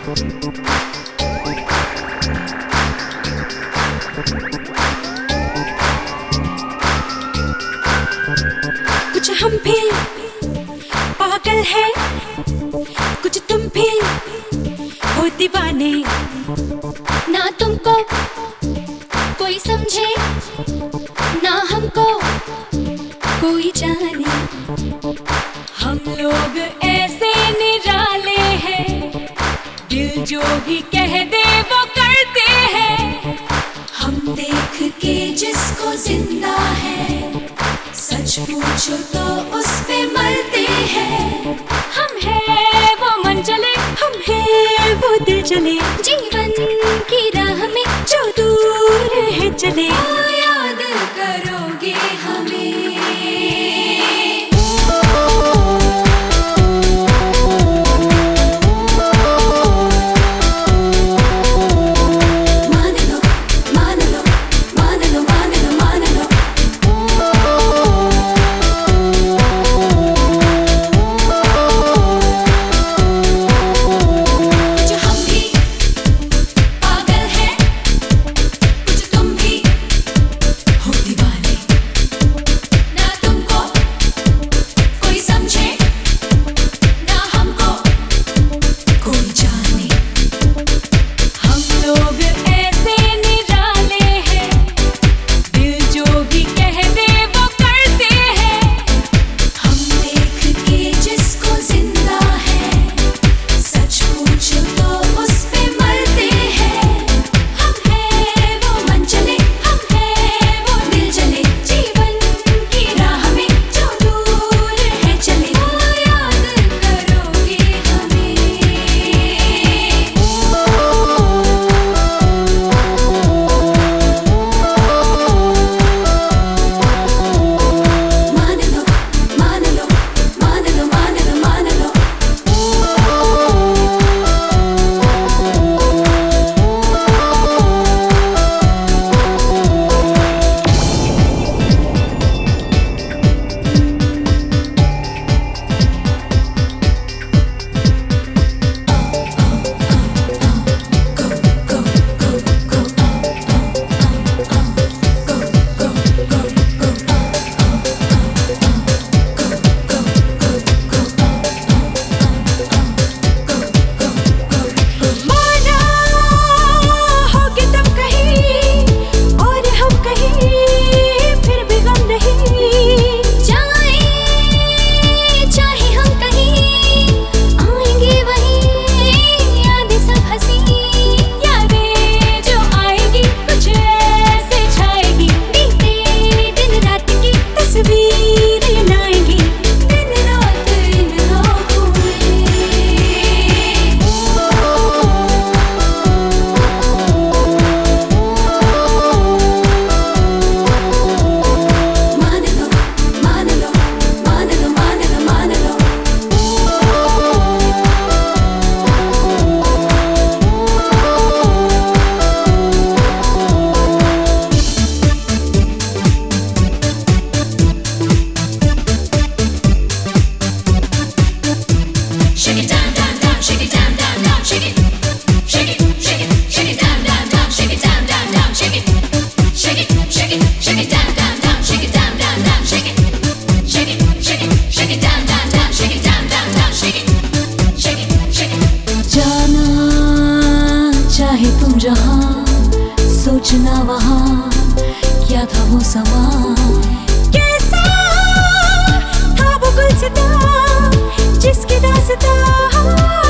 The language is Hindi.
कुछ हम भी पागल है, कुछ तुम भी हो दीवाने। ना तुमको कोई समझे, ना हमको कोई जाने, हम लोग ऐसे निराले हैं, दिल जो भी कह दे वो करते हैं। हम देख के जिसको जिंदा है, सच पूछो तो उस पे मरते हैं। हम हैं वो मन चले, हम हैं वो दिल चले, जीवन की राह में जो दूर है चले। याद करोगे हमें। चाहे तुम जहाँ सोचना वहाँ क्या था वो समा, कैसा था वो गुलसिता जिसकी दास्तां